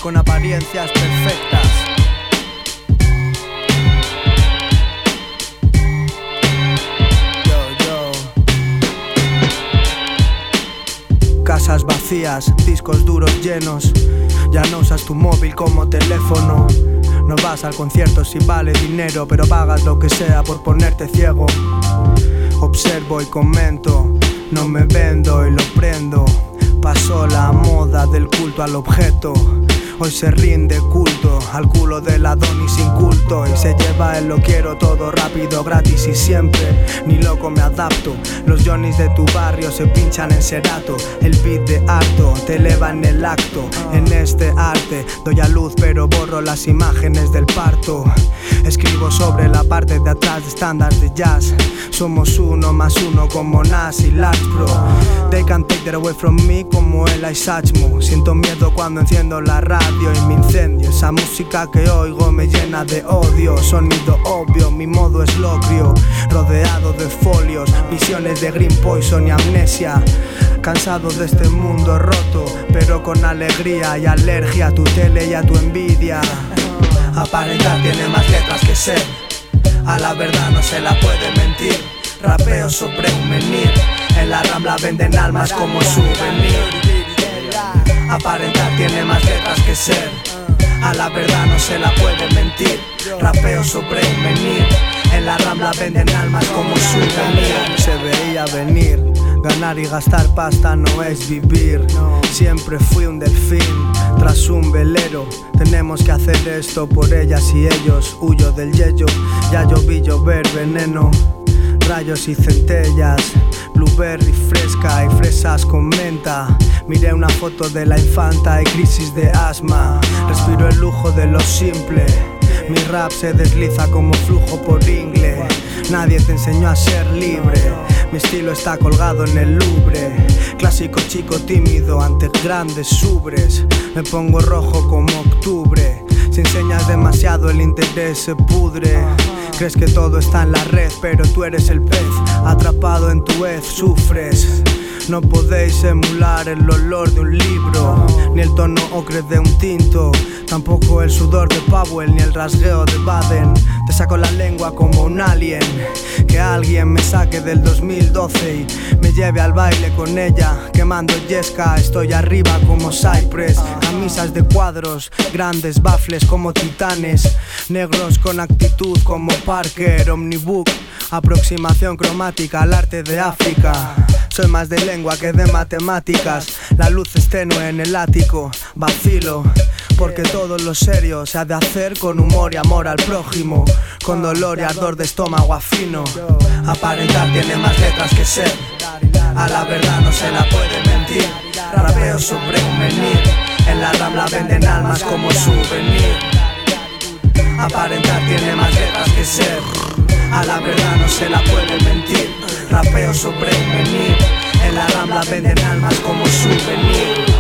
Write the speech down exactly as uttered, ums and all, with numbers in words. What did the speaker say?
con apariencias perfectas. Casas vacías, discos duros llenos. Ya no usas tu móvil como teléfono. No vas al concierto si vale dinero, pero pagas lo que sea por ponerte ciego. Observo y comento, no me vendo y lo prendo. Pasó la moda del culto al objeto. Hoy se rinde culto al culo del Adonis inculto. Y se lleva el lo quiero todo rápido, gratis y siempre. Ni loco me adapto. Los Johnnies de tu barrio se pinchan en Serato. El beat de harto te eleva en el acto. En este arte doy a luz pero borro las imágenes del parto. Escribo sobre la parte de atrás de estándares de jazz. Somos uno más uno como Nas y Large Pro. They can't take that away from me como el Isachmo. Siento miedo cuando enciendo la radio y me incendio. Esa música que oigo me llena de odio. Sonido obvio, mi modo es locrio. Rodeado de folios, visiones de Green Poison y amnesia. Cansado de este mundo roto, pero con alegría y alergia a tu tele y a tu envidia. Aparentar tiene más letras que ser. A la verdad no se la puede mentir. Rapeo sobre un menir. En la Rambla venden almas como souvenir. Aparentar tiene más letras que ser. A la verdad no se la puede mentir. Rapeo sobre un menir. En la Rambla venden almas como souvenir. Se veía venir. Ganar y gastar pasta no es vivir. Siempre fui un delfín tras un velero. Tenemos que hacer esto por ellas y ellos. Huyo del yello, ya yo vi llover veneno. Rayos y centellas, blueberry fresca y fresas con menta. Miré una foto de la infanta y crisis de asma. Respiro el lujo de lo simple. Mi rap se desliza como flujo por ingle. Nadie te enseñó a ser libre. Mi estilo está colgado en el Louvre. Clásico chico tímido ante grandes ubres. Me pongo rojo como octubre. Si enseñas demasiado el interés se pudre. Crees que todo está en la red, pero tú eres el pez. Atrapado en tu hez sufres. No podéis emular el olor de un libro, ni el tono ocre de un tinto, tampoco el sudor de Powell, ni el rasgueo de Baden. Te saco la lengua como un alien. Que alguien me saque del dos mil doce y me lleve al baile con ella. Quemando yesca, estoy arriba como Cypress. Camisas de cuadros, grandes baffles como titanes. Negros con actitud como Parker, Omnibook. Aproximación cromática al arte de África. Soy más de lengua que de matemáticas. La luz es tenue en el ático. Vacilo, porque todo lo serio se ha de hacer con humor y amor al prójimo. Con dolor y ardor de estómago afino. Aparentar tiene más letras que ser. A la verdad no se la puede mentir. Rapeo sobre un menir. En la Rambla venden almas como souvenir. Aparentar tiene más letras que ser. A la verdad no se la puede mentir. Rapeo sobre un menir. En la Rambla venden almas como souvenir.